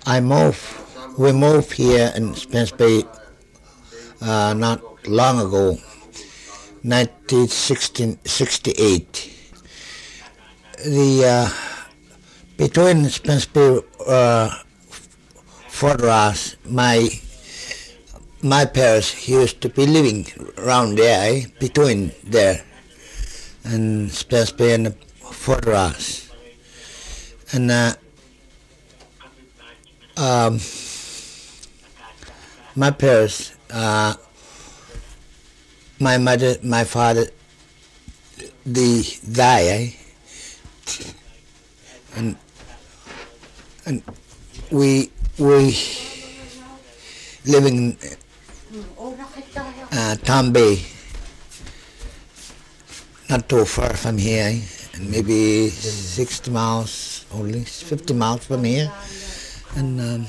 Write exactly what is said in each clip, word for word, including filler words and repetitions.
I moved. We moved here in Spence Bay uh, not long ago, nineteen sixty-eight. The uh, between Spence Bay, uh, Fort Ross, my my parents used to be living around there, eh? Between there and Spence Bay and Fort Ross, and uh, um, my parents, uh, my mother, my father, they die, eh? and and we we living in uh, Tom Bay, not too far from here, eh? And maybe sixty miles, only fifty miles from here, and um,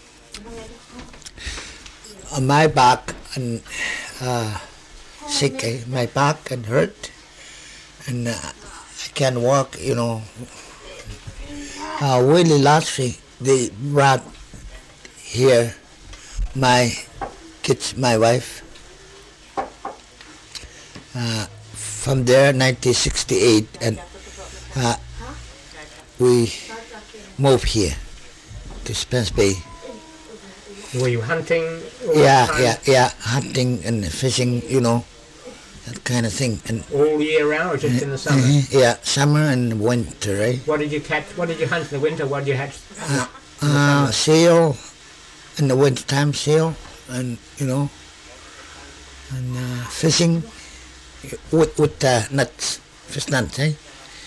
on my back and uh, sick, eh? My back and hurt, and uh, I can't walk, you know. Uh, really last week they brought here my kids, my wife, uh, from there nineteen sixty-eight, and uh, we moved here to Spence Bay. Were you hunting? Yeah, yeah, yeah, hunting and fishing, you know, that kind of thing. And all year round, or just in the summer? Mm-hmm, yeah, summer and winter, right? What did you catch? What did you hunt in the winter? What did you catch? Uh, uh, seal in the winter time, seal, and you know, and uh, fishing with with uh, nuts, fish nuts, eh?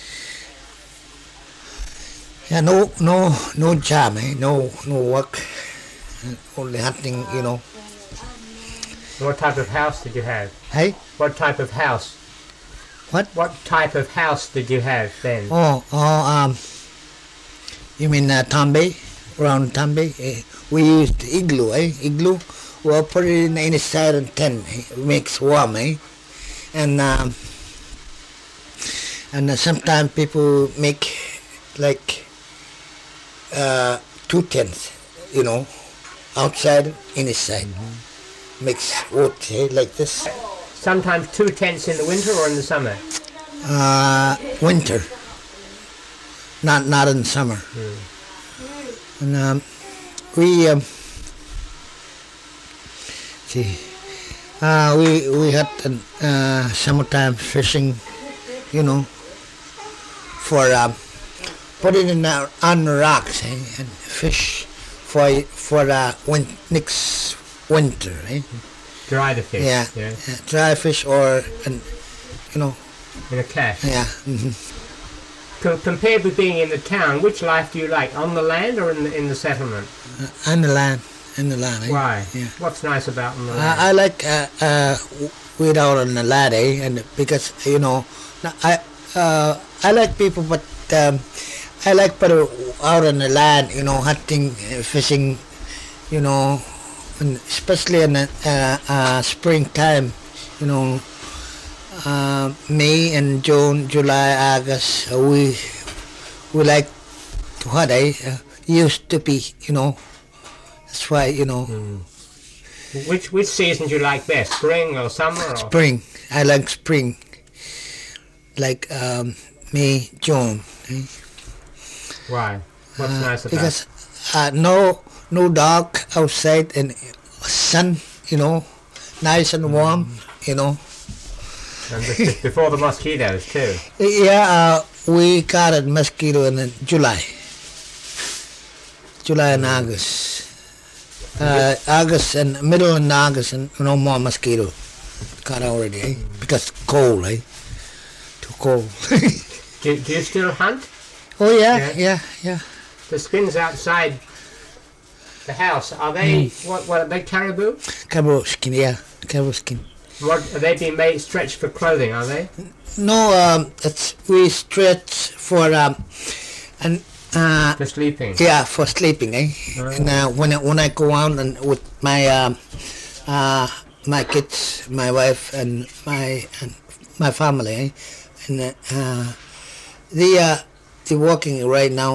Yeah, no, no, no job, eh? No, no work, only hunting, you know. What type of house did you have? Hey? What type of house? What? What type of house did you have then? Oh, oh, um, you mean uh, Tom Bay? Around Tom Bay? Eh, we used igloo, eh? Igloo. We'll put it in the inside and tent. Eh? It makes warm, eh? And, um, and uh, sometimes people make like uh, two tents, you know, outside and inside. Mm-hmm. Makes wood, eh? Like this. Sometimes two tents in the winter or in the summer? Uh, winter, not not in summer. Mm. And um, we um, see, uh, we we had uh, summertime fishing, you know, for um, put it in uh, on the rocks, eh, and fish for for uh, win- next winter, eh? Dry the fish. Yeah, yeah. yeah, dry fish or, and, you know. In a cache. Yeah. Mm-hmm. Com- compared with being in the town, which life do you like, on the land or in the, in the settlement? Uh, on the land, in the land. Eh? Why? Yeah. What's nice about on the land? Uh, I like uh, uh, without on the land, eh? And because you know, I uh, I like people, but um, I like better out on the land, you know, hunting, uh, fishing, you know. And especially in the uh, uh, springtime, you know, uh, May and June, July, August, uh, we we like to hunt. Eh? Uh, used to be, you know. That's why, you know. Mm. Which which season do you like best, spring or summer? Or? Spring. I like spring. Like um, May, June. Eh? Why? What's uh, nice about it? Because uh, no. No dark outside and sun, you know, nice and warm, mm. you know. And before the mosquitoes too. Yeah, uh, we got a mosquito in July, July and mm. August. Uh, August and middle of August, and no more mosquito. Got already, eh? Mm. Because cold, eh? Too cold. do, do you still hunt? Oh yeah, yeah, yeah. yeah. The skins outside the house, are they, mm. what, what, are they caribou? Caribou skin, yeah, caribou skin. What, are they being made, stretched for clothing, are they? No, um, it's, we stretch for, um, and, uh... For sleeping? Yeah, for sleeping, eh? Oh. And uh, when, I, when I go out and with my, um, uh, my kids, my wife, and my, and my family, eh? And, uh, they, uh, they're working right now,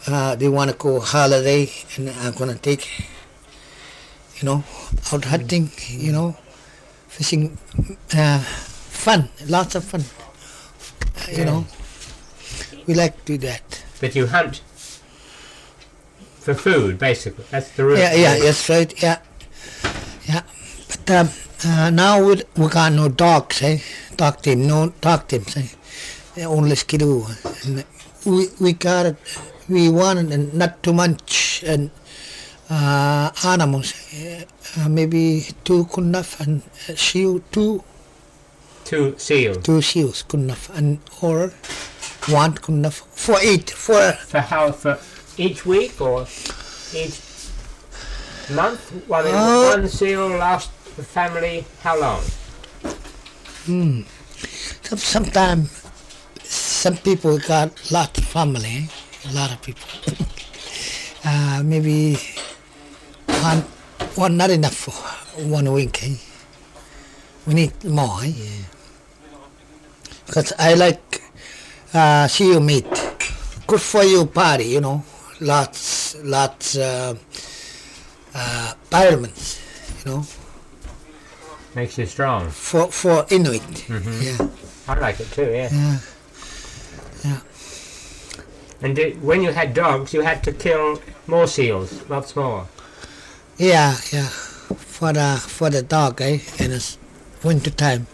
uh, they want to go holiday, and I'm gonna take, you know, out hunting, you know, fishing, uh, fun, lots of fun. Uh, you Yeah. know, we like to do that. But you hunt for food, basically. That's the root. Yeah, yeah, that's right. Yeah, yeah. But um, uh, now we we got no dogs, eh? Dog team, no dog teams, eh? They're only skidoo. And we we got it. We wanted and not too much and uh, animals. Uh, maybe two good enough, and uh, seal two Two seals. two seals good enough, and or one good enough for eight for. For how? For each week or each month? One, Uh, one seal lasts the family how long? Hmm. Some, Sometimes some people got lot of family, a lot of people. uh, maybe one, one not enough for one week. Eh? We need more. Eh? Because I like uh, seal meat. Good for you party, you know. Lots, lots uh, uh, vitamins, you know. Makes you strong. For for Inuit. Mhm. Yeah, I like it too, yeah. yeah, yeah. And did, when you had dogs, you had to kill more seals, lots more. Yeah, yeah, for the for the dog, eh? In it's winter time.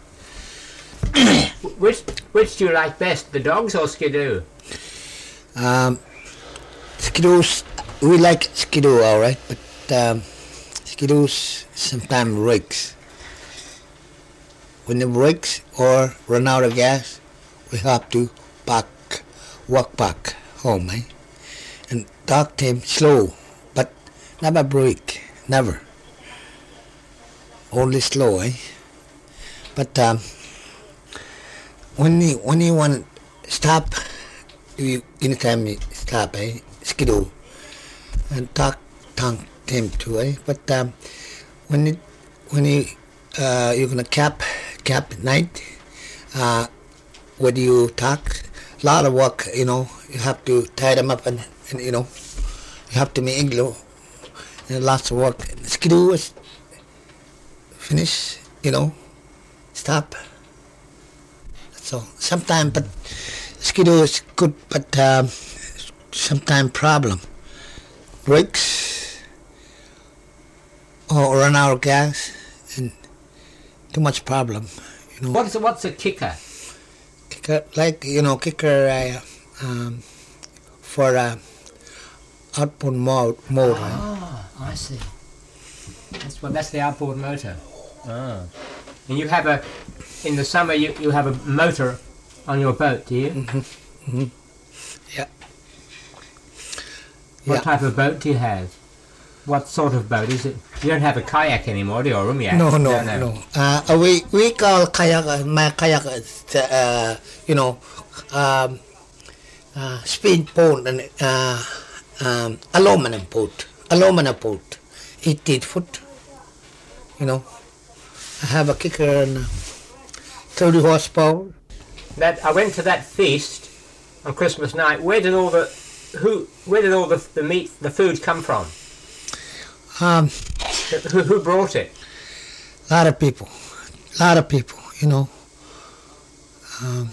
Wh- Which which do you like best, the dogs or skidoo? Um, skidoos, we like skidoo, all right, but um, skidoos sometimes breaks. When it breaks or run out of gas, we have to back, walk back home, eh? And dog team slow, but never break, never. Only slow, eh? But um, when you when you want to stop, you anytime you stop, eh? Skidoo and talk tongue team too, eh? But um, when it when you uh, you're gonna cap cap at night, uh, when you talk, a lot of work, you know. You have to tie them up and, and you know, you have to make igloo. And lots of work. Skidoo is finish, you know, stop. That's all. Sometimes, but skidoo is good, but um, sometimes problem. Breaks or run out of gas and too much problem, you know. What's a, what's a kicker? Kicker, like, you know, kicker uh, um, for uh, outboard mode. mode right? Oh, I see. That's what. That's the outboard motor. Ah. And you have a, in the summer you, you have a motor on your boat, do you? Mm-hmm. Mm-hmm. Yeah. What Yeah. type of boat do you have? What sort of boat is it? You don't have a kayak anymore, do you, or rumiak? No, no, no. Uh, we we call kayak. Uh, my kayak is uh, you know, um, uh, speed boat and uh, um, aluminum boat. Aluminum boat, eighteen foot. You know, I have a kicker and uh, thirty horsepower. That I went to that feast on Christmas night. Where did all the who? Where did all the the meat, the food come from? Um, Who, who brought it? a lot of people, a lot of people. You know, um,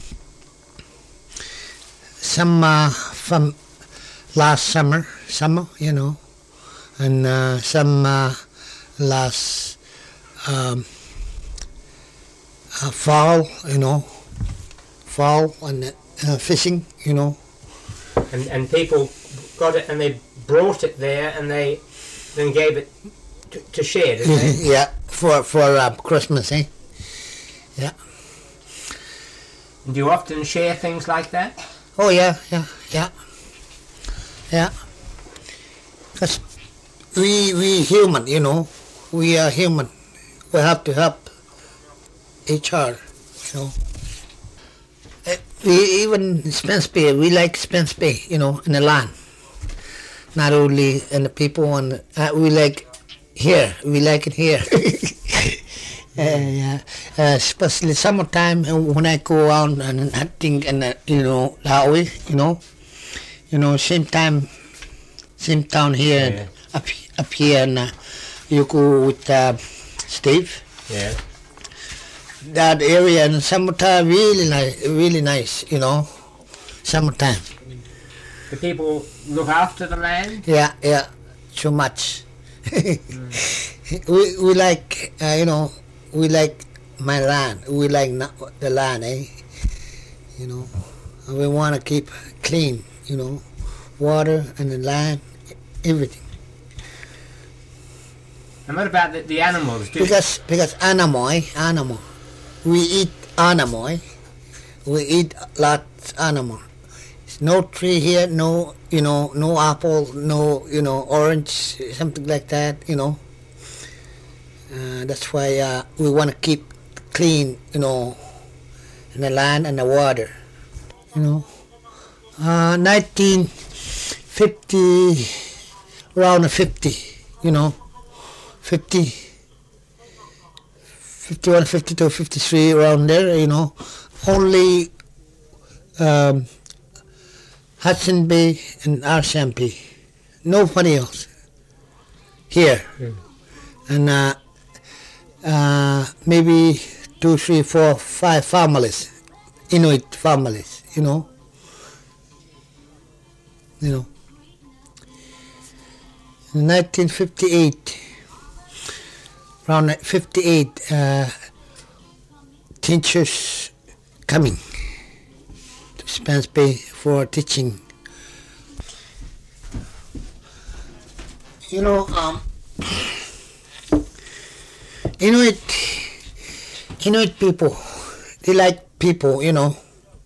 some uh, from last summer, summer. You know, and uh, some uh, last um, uh, fall. You know, fall and uh, fishing. You know. And and people got it and they brought it there and they then gave it to, to share, didn't they? Yeah, for for uh, Christmas, eh? Yeah. And do you often share things like that? Oh yeah, yeah, yeah, yeah. Cause we we human, you know, we are human. We have to help each other, you know. Uh, We even Spence Bay, we like Spence Bay, you know, in the land. Not only in the people, and uh, we like here. We like it here. uh, yeah, uh, especially summertime, and when I go out and hunting and uh, you know that way, you know, You know, same time, same town here, Yeah. up up here, and uh, you go with uh, Steve. Yeah. That area in summertime really nice, really nice. You know, summertime. The people look after the land. Yeah, yeah, too much. Mm. we we like uh, you know we like my land. We like not the land, eh? You know, we want to keep clean. You know, water and the land, everything. And what about the, the animals? Do Because because animal, eh? Animal. We eat animal. Eh? We eat lots animal. No tree here, no, you know, no apple, no, you know, orange, something like that, you know. Uh, that's why uh, we want to keep clean, you know, in the land and the water, you know. Uh, nineteen fifty, around fifty, you know, fifty, fifty-one, fifty-two, fifty-three, around there, you know. Only um, Hudson Bay and Arshampi. Nobody else here. Mm. And uh, uh, maybe two, three, four, five families, Inuit families, you know. You know. In nineteen fifty-eight, around fifty-eight, uh, teachers coming to Spence Bay for teaching. You know, um, Inuit, Inuit people, they like people, you know,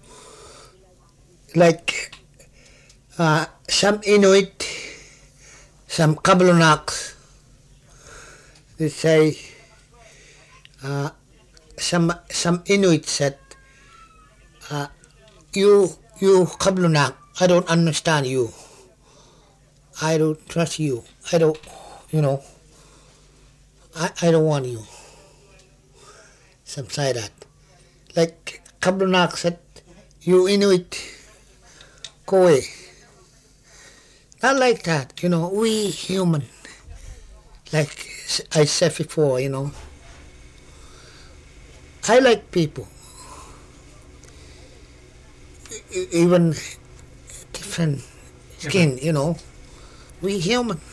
like uh, some Inuit, some Kablunaks, they say, uh, some some Inuit said, uh, you, you Kablunak, I don't understand you. I don't trust you. I don't, you know, I, I don't want you. Something like that. Like Kablunak said, you Inuit, go away. Not like that, you know, we human. Like I said before, you know. I like people. E- Even different skin, you know. We human.